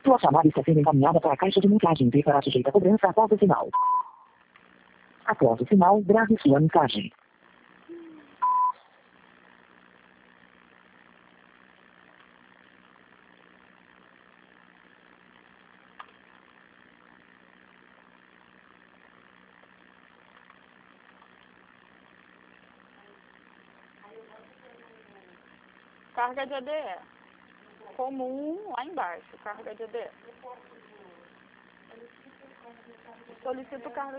Sua chamada está sendo encaminhada para a caixa de mensagem e será sujeita a cobrança após o sinal. Após o sinal, grave sua mensagem. Carga de ADE. Comum lá embaixo, carga de ADE. Solicito carga